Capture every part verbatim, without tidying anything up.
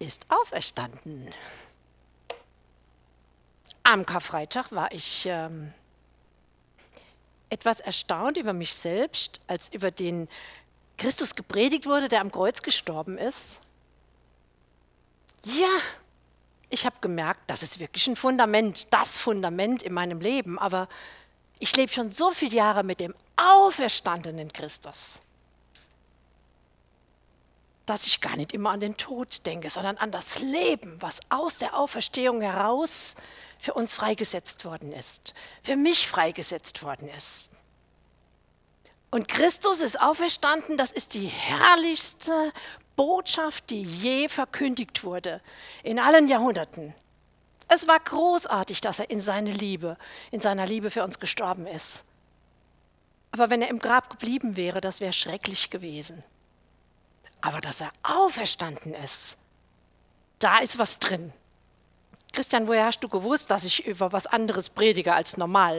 ist auferstanden. Am Karfreitag war ich ähm, etwas erstaunt über mich selbst, als über den Christus gepredigt wurde, der am Kreuz gestorben ist. Ja, ich habe gemerkt, das ist wirklich ein Fundament, das Fundament in meinem Leben. Aber ich lebe schon so viele Jahre mit dem auferstandenen Christus, dass ich gar nicht immer an den Tod denke, sondern an das Leben, was aus der Auferstehung heraus für uns freigesetzt worden ist, für mich freigesetzt worden ist. Und Christus ist auferstanden, das ist die herrlichste Botschaft, die je verkündigt wurde, in allen Jahrhunderten. Es war großartig, dass er in seine Liebe, in seiner Liebe für uns gestorben ist. Aber wenn er im Grab geblieben wäre, das wäre schrecklich gewesen. Aber dass er auferstanden ist, da ist was drin. Christian, woher hast du gewusst, dass ich über was anderes predige als normal?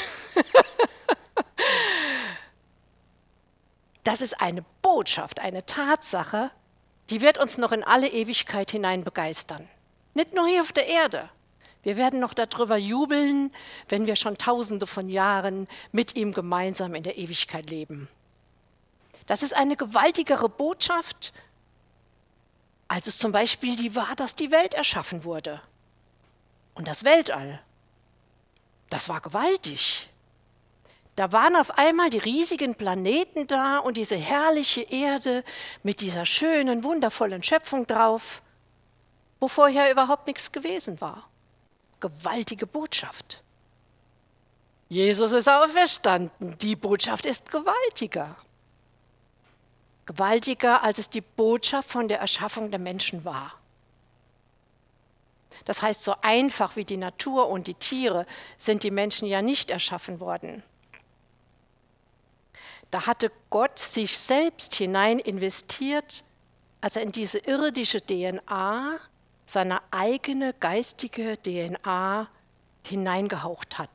Das ist eine Botschaft, eine Tatsache, die wird uns noch in alle Ewigkeit hinein begeistern. Nicht nur hier auf der Erde. Wir werden noch darüber jubeln, wenn wir schon tausende von Jahren mit ihm gemeinsam in der Ewigkeit leben. Das ist eine gewaltigere Botschaft, als es zum Beispiel die war, dass die Welt erschaffen wurde. Und das Weltall, das war gewaltig. Da waren auf einmal die riesigen Planeten da und diese herrliche Erde mit dieser schönen, wundervollen Schöpfung drauf, wo vorher überhaupt nichts gewesen war. Gewaltige Botschaft. Jesus ist auferstanden, die Botschaft ist gewaltiger. Gewaltiger, als es die Botschaft von der Erschaffung der Menschen war. Das heißt, so einfach wie die Natur und die Tiere sind die Menschen ja nicht erschaffen worden. Da hatte Gott sich selbst hinein investiert, als er in diese irdische D N A, seine eigene geistige D N A hineingehaucht hat.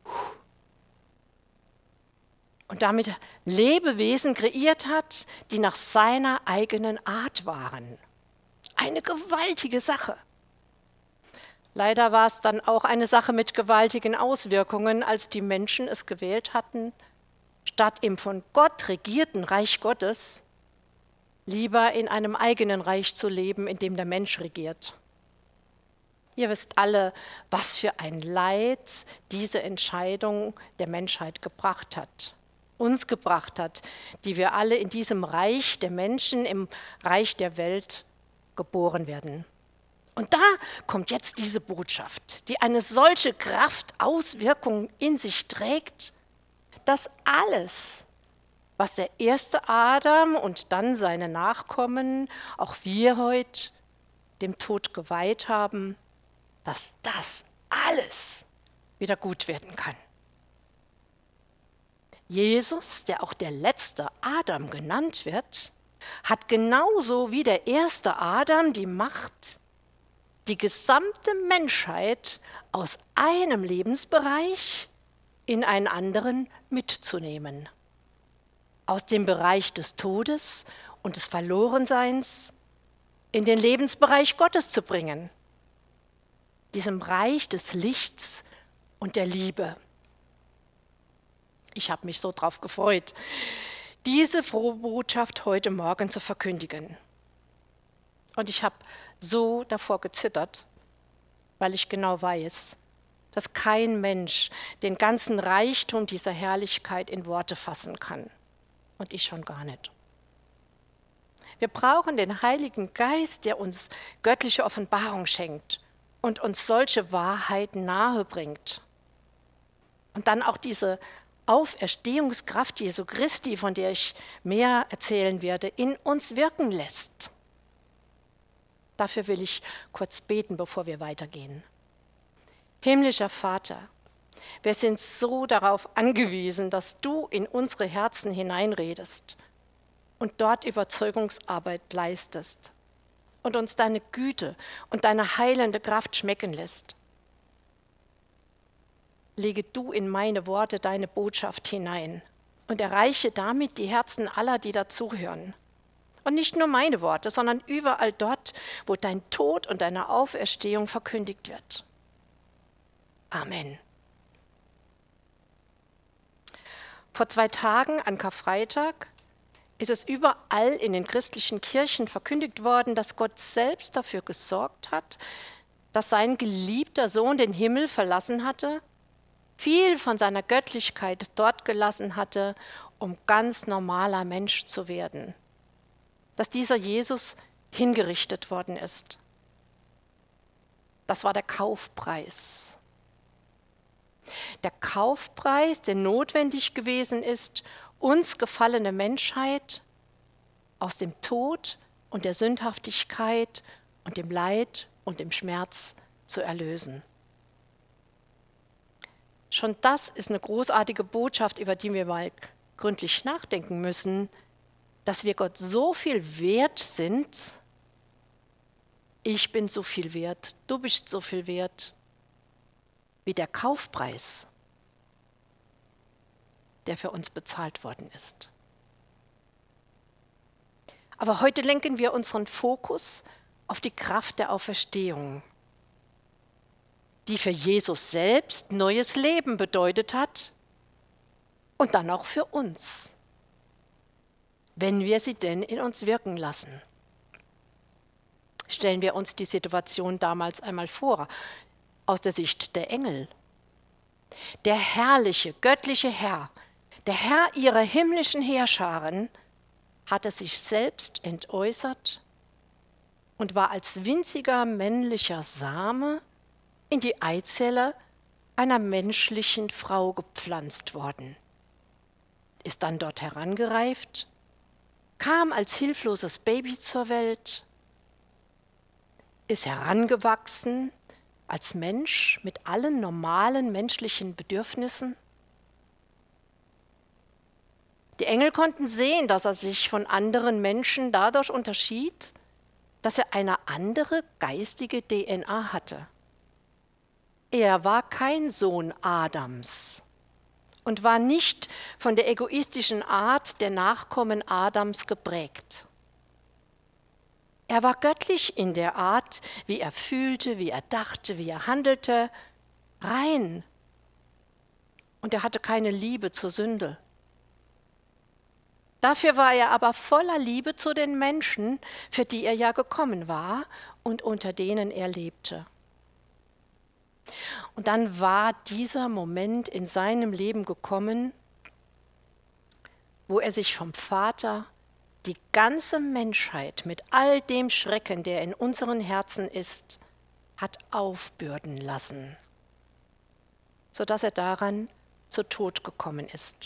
Und damit Lebewesen kreiert hat, die nach seiner eigenen Art waren. Eine gewaltige Sache. Leider war es dann auch eine Sache mit gewaltigen Auswirkungen, als die Menschen es gewählt hatten, statt im von Gott regierten Reich Gottes lieber in einem eigenen Reich zu leben, in dem der Mensch regiert. Ihr wisst alle, was für ein Leid diese Entscheidung der Menschheit gebracht hat, uns gebracht hat, die wir alle in diesem Reich der Menschen, im Reich der Welt geboren werden. Und da kommt jetzt diese Botschaft, die eine solche Kraft, Auswirkung in sich trägt, dass alles, was der erste Adam und dann seine Nachkommen, auch wir heute, dem Tod geweiht haben, dass das alles wieder gut werden kann. Jesus, der auch der letzte Adam genannt wird, hat genauso wie der erste Adam die Macht, die gesamte Menschheit aus einem Lebensbereich in einen anderen mitzunehmen. Aus dem Bereich des Todes und des Verlorenseins in den Lebensbereich Gottes zu bringen. Diesem Reich des Lichts und der Liebe. Ich habe mich so drauf gefreut, diese frohe Botschaft heute Morgen zu verkündigen. Und ich habe so davor gezittert, weil ich genau weiß, dass kein Mensch den ganzen Reichtum dieser Herrlichkeit in Worte fassen kann. Und ich schon gar nicht. Wir brauchen den Heiligen Geist, der uns göttliche Offenbarung schenkt und uns solche Wahrheiten nahe bringt. Und dann auch diese Auferstehungskraft Jesu Christi, von der ich mehr erzählen werde, in uns wirken lässt. Dafür will ich kurz beten, bevor wir weitergehen. Himmlischer Vater, wir sind so darauf angewiesen, dass du in unsere Herzen hineinredest und dort Überzeugungsarbeit leistest und uns deine Güte und deine heilende Kraft schmecken lässt. Lege du in meine Worte deine Botschaft hinein und erreiche damit die Herzen aller, die dazuhören. Und nicht nur meine Worte, sondern überall dort, wo dein Tod und deine Auferstehung verkündigt wird. Amen. Vor zwei Tagen an Karfreitag ist es überall in den christlichen Kirchen verkündigt worden, dass Gott selbst dafür gesorgt hat, dass sein geliebter Sohn den Himmel verlassen hatte, viel von seiner Göttlichkeit dort gelassen hatte, um ganz normaler Mensch zu werden. Dass dieser Jesus hingerichtet worden ist. Das war der Kaufpreis. Der Kaufpreis, der notwendig gewesen ist, uns gefallene Menschheit aus dem Tod und der Sündhaftigkeit und dem Leid und dem Schmerz zu erlösen. Schon das ist eine großartige Botschaft, über die wir mal gründlich nachdenken müssen, dass wir Gott so viel wert sind. Ich bin so viel wert, du bist so viel wert, wie der Kaufpreis, der für uns bezahlt worden ist. Aber heute lenken wir unseren Fokus auf die Kraft der Auferstehung, die für Jesus selbst neues Leben bedeutet hat und dann auch für uns, wenn wir sie denn in uns wirken lassen. Stellen wir uns die Situation damals einmal vor, aus der Sicht der Engel. Der herrliche, göttliche Herr, der Herr ihrer himmlischen Heerscharen, hatte sich selbst entäußert und war als winziger männlicher Same in die Eizelle einer menschlichen Frau gepflanzt worden, ist dann dort herangereift, kam als hilfloses Baby zur Welt, ist herangewachsen als Mensch mit allen normalen menschlichen Bedürfnissen. Die Engel konnten sehen, dass er sich von anderen Menschen dadurch unterschied, dass er eine andere geistige D N A hatte. Er war kein Sohn Adams und war nicht von der egoistischen Art der Nachkommen Adams geprägt. Er war göttlich in der Art, wie er fühlte, wie er dachte, wie er handelte, rein. Und er hatte keine Liebe zur Sünde. Dafür war er aber voller Liebe zu den Menschen, für die er ja gekommen war und unter denen er lebte. Und dann war dieser Moment in seinem Leben gekommen, wo er sich vom Vater die ganze Menschheit mit all dem Schrecken, der in unseren Herzen ist, hat aufbürden lassen, sodass er daran zu Tod gekommen ist.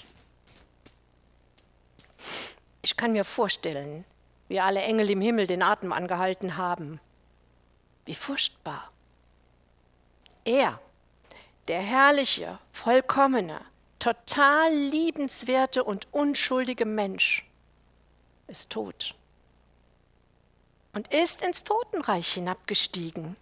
Ich kann mir vorstellen, wie alle Engel im Himmel den Atem angehalten haben. Wie furchtbar. Er, der herrliche, vollkommene, total liebenswerte und unschuldige Mensch, ist tot und ist ins Totenreich hinabgestiegen.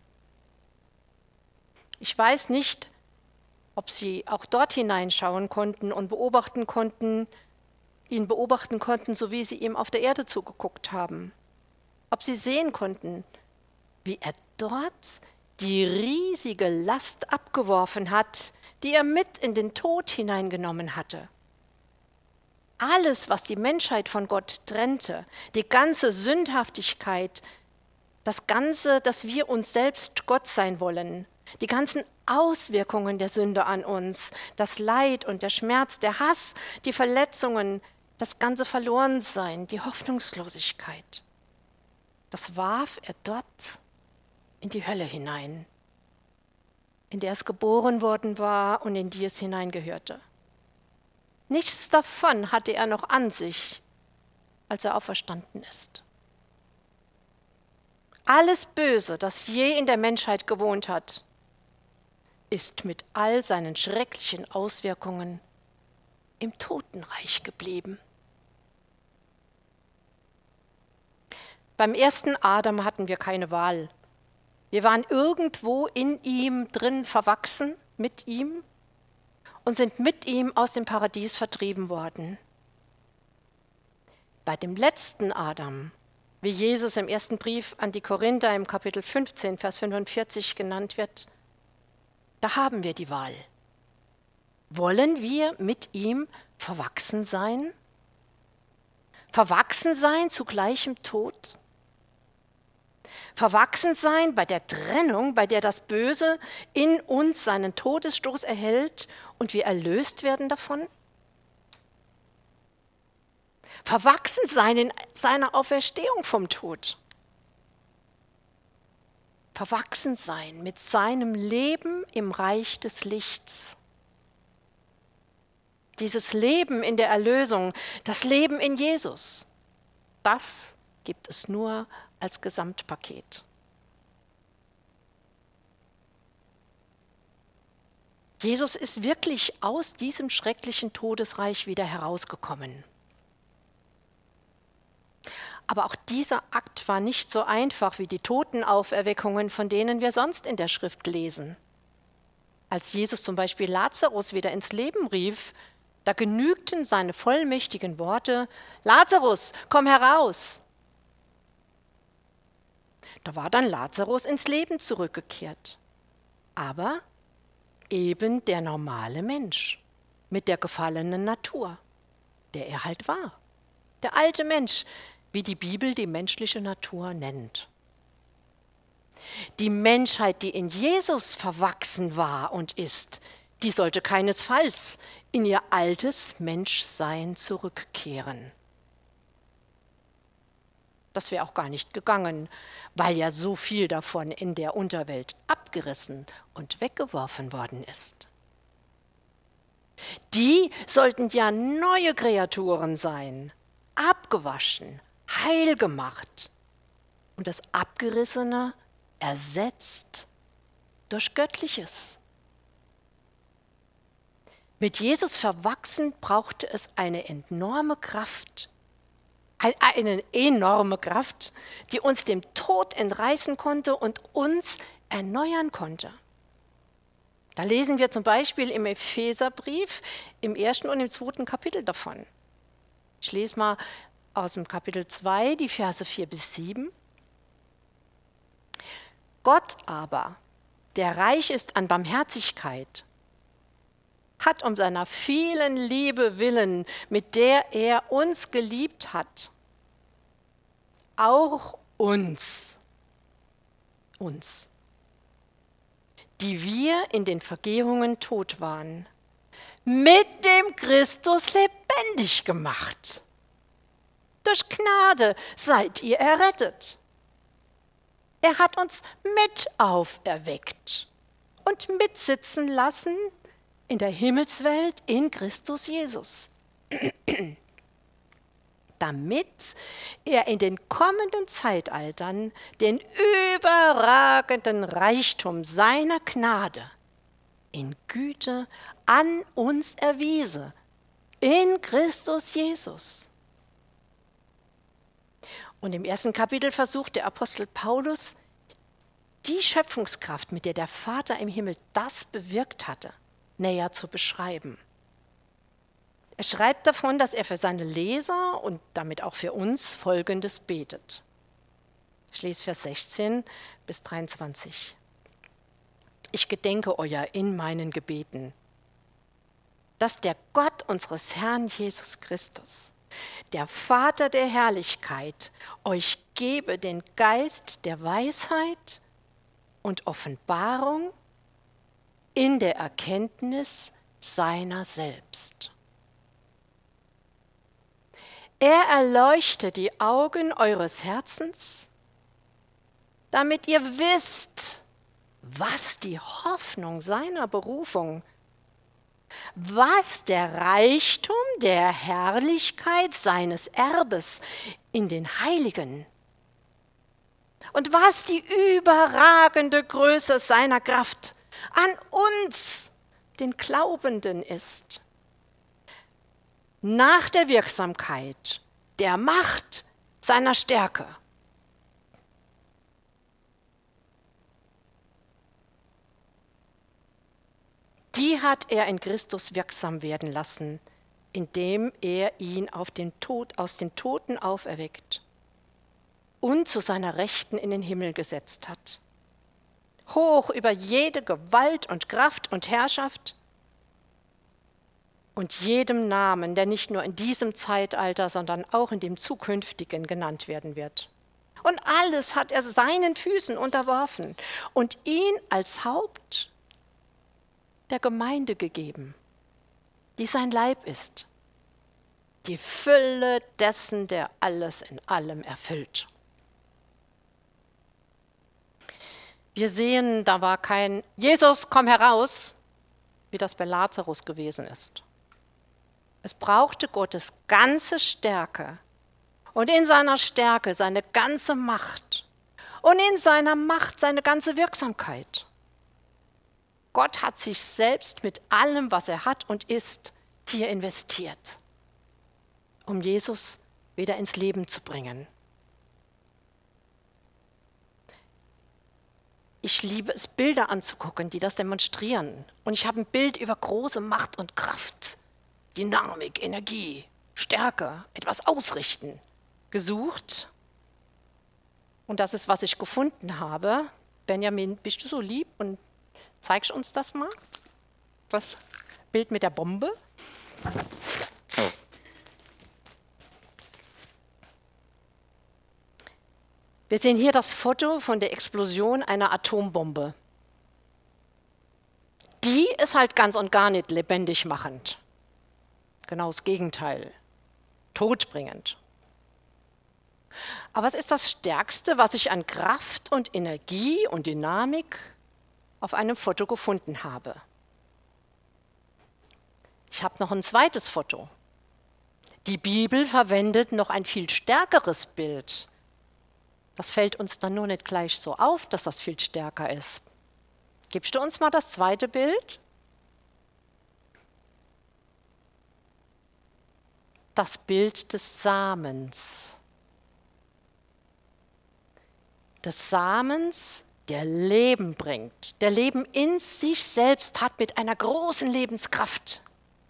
Ich weiß nicht, ob sie auch dort hineinschauen konnten und beobachten konnten, ihn beobachten konnten, so wie sie ihm auf der Erde zugeguckt haben. Ob sie sehen konnten, wie er dort die riesige Last abgeworfen hat, die er mit in den Tod hineingenommen hatte. Alles, was die Menschheit von Gott trennte, die ganze Sündhaftigkeit, das Ganze, dass wir uns selbst Gott sein wollen, die ganzen Auswirkungen der Sünde an uns, das Leid und der Schmerz, der Hass, die Verletzungen, das ganze Verlorensein, die Hoffnungslosigkeit, das warf er dort in die Hölle hinein, in der es geboren worden war und in die es hineingehörte. Nichts davon hatte er noch an sich, als er auferstanden ist. Alles Böse, das je in der Menschheit gewohnt hat, ist mit all seinen schrecklichen Auswirkungen im Totenreich geblieben. Beim ersten Adam hatten wir keine Wahl. Wir waren irgendwo in ihm drin verwachsen, mit ihm, und sind mit ihm aus dem Paradies vertrieben worden. Bei dem letzten Adam wie Jesus im ersten Brief an die Korinther im Kapitel fünfzehn, Vers fünfundvierzig genannt wird, da haben wir die Wahl. Wollen wir mit ihm verwachsen sein? Verwachsen sein zu gleichem Tod? Verwachsen sein bei der Trennung, bei der das Böse in uns seinen Todesstoß erhält und wir erlöst werden davon? Verwachsen sein in seiner Auferstehung vom Tod? Verwachsen sein mit seinem Leben im Reich des Lichts? Dieses Leben in der Erlösung, das Leben in Jesus, das gibt es nur als Gesamtpaket. Jesus ist wirklich aus diesem schrecklichen Todesreich wieder herausgekommen. Aber auch dieser Akt war nicht so einfach wie die Totenauferweckungen, von denen wir sonst in der Schrift lesen. Als Jesus zum Beispiel Lazarus wieder ins Leben rief, da genügten seine vollmächtigen Worte: Lazarus, komm heraus! Da war dann Lazarus ins Leben zurückgekehrt. Aber eben der normale Mensch mit der gefallenen Natur, der er halt war. Der alte Mensch, wie die Bibel die menschliche Natur nennt. Die Menschheit, die in Jesus verwachsen war und ist, die sollte keinesfalls in ihr altes Menschsein zurückkehren. Das wäre auch gar nicht gegangen, weil ja so viel davon in der Unterwelt abgerissen und weggeworfen worden ist. Die sollten ja neue Kreaturen sein, abgewaschen, heil gemacht und das Abgerissene ersetzt durch Göttliches. Mit Jesus verwachsen brauchte es eine enorme Kraft, eine enorme Kraft, die uns dem Tod entreißen konnte und uns erneuern konnte. Da lesen wir zum Beispiel im Epheserbrief im ersten und im zweiten Kapitel davon. Ich lese mal aus dem Kapitel zwei, die Verse vier bis sieben. Gott aber, der reich ist an Barmherzigkeit, hat um seiner vielen Liebe willen, mit der er uns geliebt hat, auch uns, uns, die wir in den Vergehungen tot waren, mit dem Christus lebendig gemacht. Durch Gnade seid ihr errettet. Er hat uns mit auferweckt und mitsitzen lassen in der Himmelswelt in Christus Jesus, damit er in den kommenden Zeitaltern den überragenden Reichtum seiner Gnade in Güte an uns erwiese, in Christus Jesus. Und im ersten Kapitel versucht der Apostel Paulus, die Schöpfungskraft, mit der der Vater im Himmel das bewirkt hatte, näher zu beschreiben. Er schreibt davon, dass er für seine Leser und damit auch für uns Folgendes betet. Ich lese Vers sechzehn bis dreiundzwanzig. Ich gedenke euer in meinen Gebeten, dass der Gott unseres Herrn Jesus Christus, der Vater der Herrlichkeit, euch gebe den Geist der Weisheit und Offenbarung in der Erkenntnis seiner selbst. Er erleuchte die Augen eures Herzens, damit ihr wisst, was die Hoffnung seiner Berufung, was der Reichtum der Herrlichkeit seines Erbes in den Heiligen und was die überragende Größe seiner Kraft an uns, den Glaubenden, ist. Nach der Wirksamkeit der Macht seiner Stärke. Die hat er in Christus wirksam werden lassen, indem er ihn auf den Tod, aus den Toten auferweckt und zu seiner Rechten in den Himmel gesetzt hat. Hoch über jede Gewalt und Kraft und Herrschaft und jedem Namen, der nicht nur in diesem Zeitalter, sondern auch in dem zukünftigen genannt werden wird. Und alles hat er seinen Füßen unterworfen und ihn als Haupt der Gemeinde gegeben, die sein Leib ist, die Fülle dessen, der alles in allem erfüllt. Wir sehen, da war kein Jesus, komm heraus, wie das bei Lazarus gewesen ist. Es brauchte Gottes ganze Stärke und in seiner Stärke seine ganze Macht und in seiner Macht seine ganze Wirksamkeit. Gott hat sich selbst mit allem, was er hat und ist, hier investiert, um Jesus wieder ins Leben zu bringen. Ich liebe es, Bilder anzugucken, die das demonstrieren. Und ich habe ein Bild über große Macht und Kraft, Dynamik, Energie, Stärke, etwas ausrichten, gesucht. Und das ist, was ich gefunden habe. Benjamin, bist du so lieb und zeigst uns das mal? Das Bild mit der Bombe. Wir sehen hier das Foto von der Explosion einer Atombombe. Die ist halt ganz und gar nicht lebendig machend. Genau das Gegenteil. Todbringend. Aber es ist das Stärkste, was ich an Kraft und Energie und Dynamik auf einem Foto gefunden habe. Ich habe noch ein zweites Foto. Die Bibel verwendet noch ein viel stärkeres Bild. Das fällt uns dann nur nicht gleich so auf, dass das viel stärker ist. Gibst du uns mal das zweite Bild? Das Bild des Samens. Des Samens, der Leben bringt, der Leben in sich selbst hat mit einer großen Lebenskraft.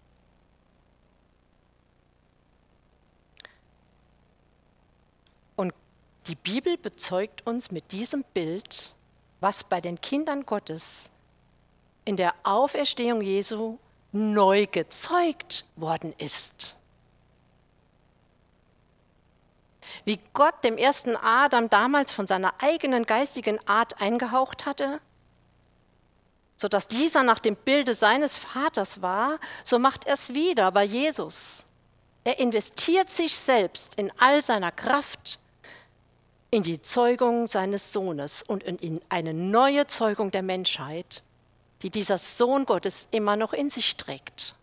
Und die Bibel bezeugt uns mit diesem Bild, was bei den Kindern Gottes in der Auferstehung Jesu neu gezeugt worden ist. Wie Gott dem ersten Adam damals von seiner eigenen geistigen Art eingehaucht hatte, sodass dieser nach dem Bilde seines Vaters war, so macht er es wieder bei Jesus. Er investiert sich selbst in all seiner Kraft in die Zeugung seines Sohnes und in eine neue Zeugung der Menschheit, die dieser Sohn Gottes immer noch in sich trägt.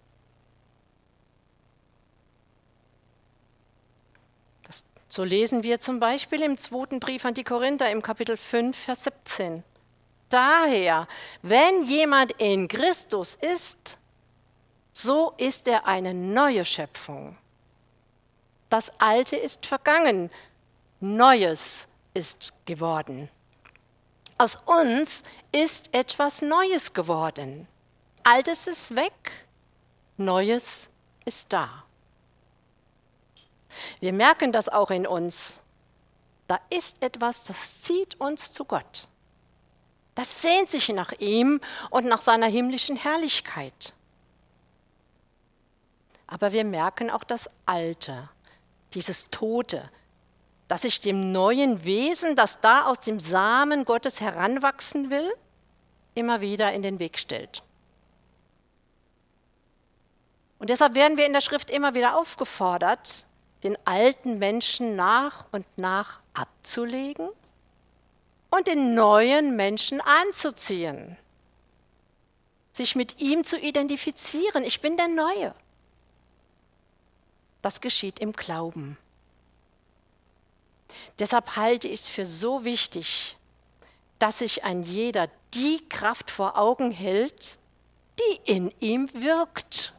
Das, so lesen wir zum Beispiel im zweiten Brief an die Korinther im Kapitel fünf, Vers siebzehn. Daher, wenn jemand in Christus ist, so ist er eine neue Schöpfung. Das Alte ist vergangen, Neues ist geworden. Aus uns ist etwas Neues geworden. Altes ist weg, Neues ist da. Wir merken das auch in uns. Da ist etwas, das zieht uns zu Gott. Das sehnt sich nach ihm und nach seiner himmlischen Herrlichkeit. Aber wir merken auch das Alte, dieses Tote, das sich dem neuen Wesen, das da aus dem Samen Gottes heranwachsen will, immer wieder in den Weg stellt. Und deshalb werden wir in der Schrift immer wieder aufgefordert, den alten Menschen nach und nach abzulegen und den neuen Menschen anzuziehen, sich mit ihm zu identifizieren. Ich bin der Neue. Das geschieht im Glauben. Deshalb halte ich es für so wichtig, dass sich ein jeder die Kraft vor Augen hält, die in ihm wirkt.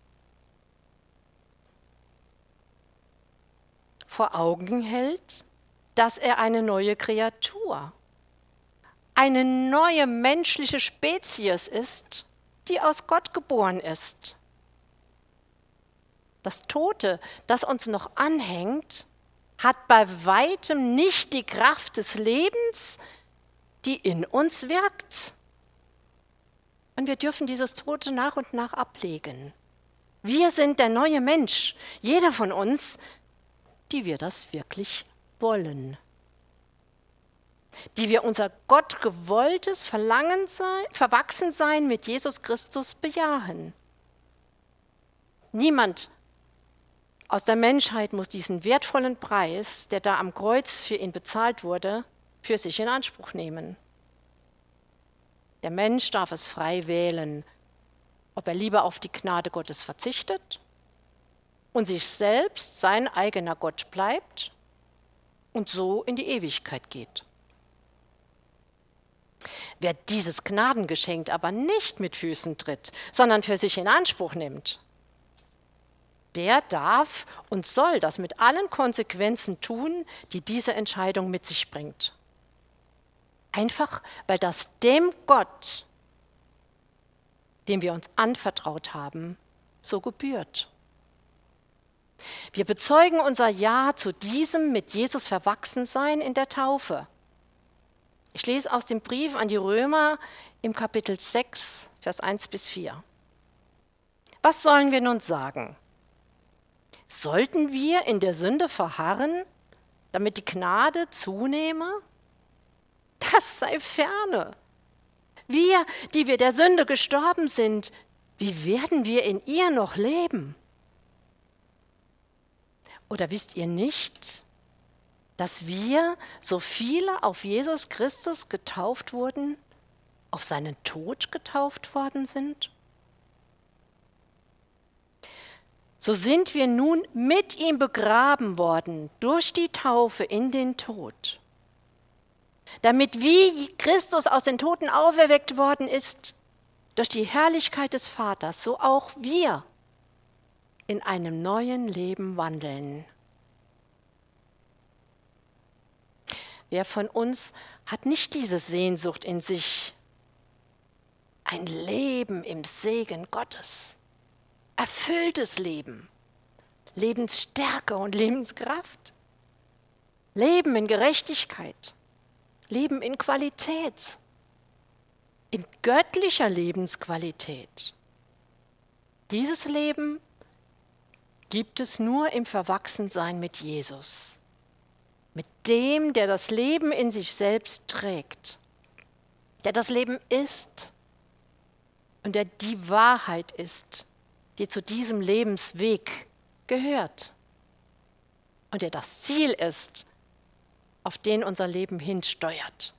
Vor Augen hält, dass er eine neue Kreatur, eine neue menschliche Spezies ist, die aus Gott geboren ist. Das Tote, das uns noch anhängt, hat bei weitem nicht die Kraft des Lebens, die in uns wirkt. Und wir dürfen dieses Tote nach und nach ablegen. Wir sind der neue Mensch, jeder von uns, die wir das wirklich wollen. Die wir unser gottgewolltes Verlangen sein, Verwachsensein mit Jesus Christus bejahen. Niemand aus der Menschheit muss diesen wertvollen Preis, der da am Kreuz für ihn bezahlt wurde, für sich in Anspruch nehmen. Der Mensch darf es frei wählen, ob er lieber auf die Gnade Gottes verzichtet und sich selbst sein eigener Gott bleibt und so in die Ewigkeit geht. Wer dieses Gnadengeschenk aber nicht mit Füßen tritt, sondern für sich in Anspruch nimmt, der darf und soll das mit allen Konsequenzen tun, die diese Entscheidung mit sich bringt. Einfach, weil das dem Gott, dem wir uns anvertraut haben, so gebührt. Wir bezeugen unser Ja zu diesem mit Jesus Verwachsensein in der Taufe. Ich lese aus dem Brief an die Römer im Kapitel sechs, Vers eins bis vier. Was sollen wir nun sagen? Sollten wir in der Sünde verharren, damit die Gnade zunehme? Das sei ferne. Wir, die wir der Sünde gestorben sind, wie werden wir in ihr noch leben? Oder wisst ihr nicht, dass wir, so viele auf Jesus Christus getauft wurden, auf seinen Tod getauft worden sind? So sind wir nun mit ihm begraben worden durch die Taufe in den Tod, damit wie Christus aus den Toten auferweckt worden ist, durch die Herrlichkeit des Vaters, so auch wir in einem neuen Leben wandeln. Wer von uns hat nicht diese Sehnsucht in sich, ein Leben im Segen Gottes? Erfülltes Leben, Lebensstärke und Lebenskraft, Leben in Gerechtigkeit, Leben in Qualität, in göttlicher Lebensqualität. Dieses Leben gibt es nur im Verwachsensein mit Jesus, mit dem, der das Leben in sich selbst trägt, der das Leben ist und der die Wahrheit ist, die zu diesem Lebensweg gehört und der das Ziel ist, auf den unser Leben hinsteuert.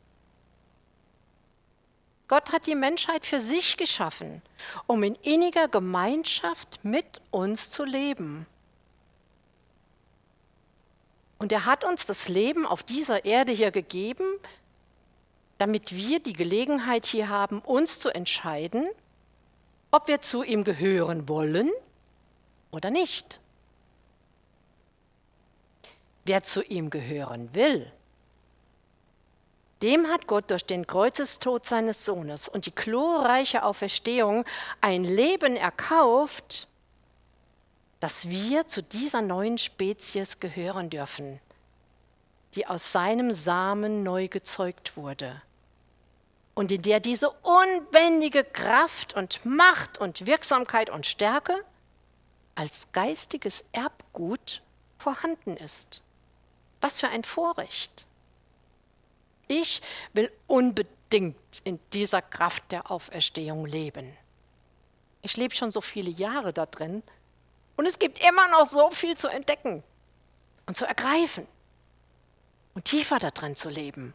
Gott hat die Menschheit für sich geschaffen, um in inniger Gemeinschaft mit uns zu leben. Und er hat uns das Leben auf dieser Erde hier gegeben, damit wir die Gelegenheit hier haben, uns zu entscheiden, ob wir zu ihm gehören wollen oder nicht. Wer zu ihm gehören will, dem hat Gott durch den Kreuzestod seines Sohnes und die glorreiche Auferstehung ein Leben erkauft, dass wir zu dieser neuen Spezies gehören dürfen, die aus seinem Samen neu gezeugt wurde und in der diese unbändige Kraft und Macht und Wirksamkeit und Stärke als geistiges Erbgut vorhanden ist. Was für ein Vorrecht! Ich will unbedingt in dieser Kraft der Auferstehung leben. Ich lebe schon so viele Jahre da drin und es gibt immer noch so viel zu entdecken und zu ergreifen und tiefer da drin zu leben.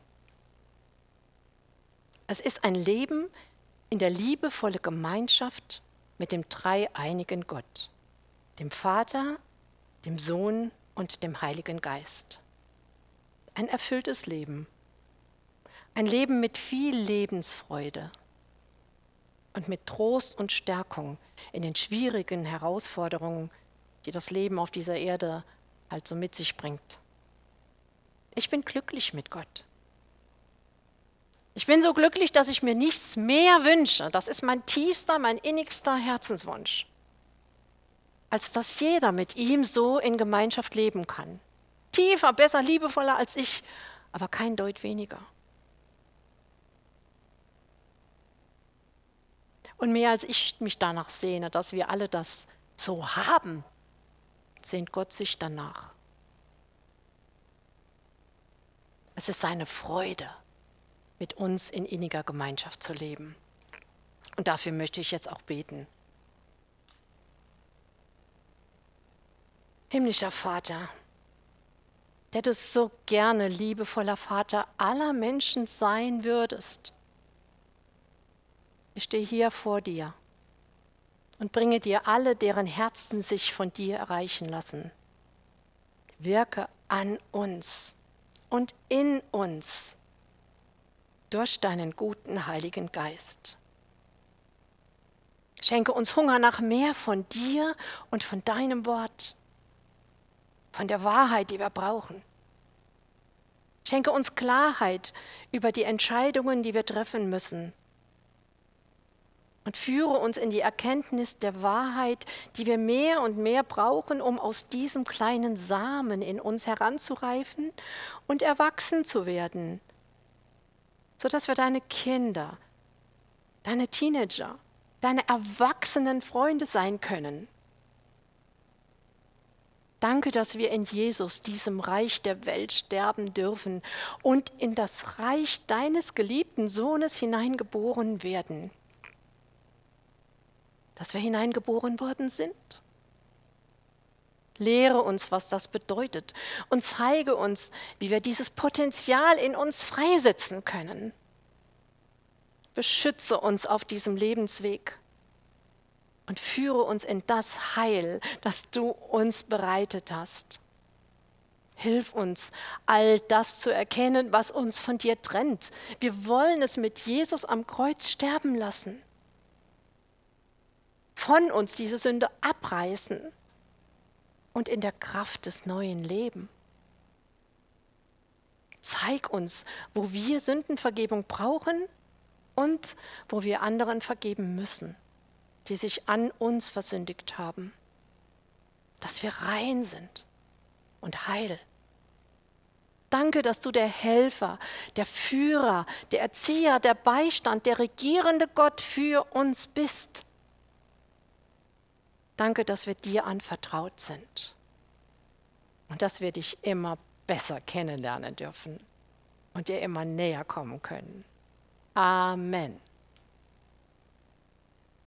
Es ist ein Leben in der liebevollen Gemeinschaft mit dem dreieinigen Gott, dem Vater, dem Sohn und dem Heiligen Geist. Ein erfülltes Leben. Ein Leben mit viel Lebensfreude und mit Trost und Stärkung in den schwierigen Herausforderungen, die das Leben auf dieser Erde halt so mit sich bringt. Ich bin glücklich mit Gott. Ich bin so glücklich, dass ich mir nichts mehr wünsche. Das ist mein tiefster, mein innigster Herzenswunsch, als dass jeder mit ihm so in Gemeinschaft leben kann. tiefer, besser, liebevoller als ich, aber kein Deut weniger. Und mehr als ich mich danach sehne, dass wir alle das so haben, sehnt Gott sich danach. Es ist seine Freude, mit uns in inniger Gemeinschaft zu leben. Und dafür möchte ich jetzt auch beten. Himmlischer Vater, der du so gerne liebevoller Vater aller Menschen sein würdest, ich stehe hier vor dir und bringe dir alle, deren Herzen sich von dir erreichen lassen. Wirke an uns und in uns durch deinen guten Heiligen Geist. Schenke uns Hunger nach mehr von dir und von deinem Wort, von der Wahrheit, die wir brauchen. Schenke uns Klarheit über die Entscheidungen, die wir treffen müssen. Und führe uns in die Erkenntnis der Wahrheit, die wir mehr und mehr brauchen, um aus diesem kleinen Samen in uns heranzureifen und erwachsen zu werden, sodass wir deine Kinder, deine Teenager, deine erwachsenen Freunde sein können. Danke, dass wir in Jesus, diesem Reich der Welt, sterben dürfen und in das Reich deines geliebten Sohnes hineingeboren werden. Dass wir hineingeboren worden sind. Lehre uns, was das bedeutet und zeige uns, wie wir dieses Potenzial in uns freisetzen können. Beschütze uns auf diesem Lebensweg und führe uns in das Heil, das du uns bereitet hast. Hilf uns, all das zu erkennen, was uns von dir trennt. Wir wollen es mit Jesus am Kreuz sterben lassen. Von uns diese Sünde abreißen und in der Kraft des neuen Leben. Zeig uns, wo wir Sündenvergebung brauchen und wo wir anderen vergeben müssen, die sich an uns versündigt haben, dass wir rein sind und heil. Danke, dass du der Helfer, der Führer, der Erzieher, der Beistand, der regierende Gott für uns bist. Danke, dass wir dir anvertraut sind und dass wir dich immer besser kennenlernen dürfen und dir immer näher kommen können. Amen.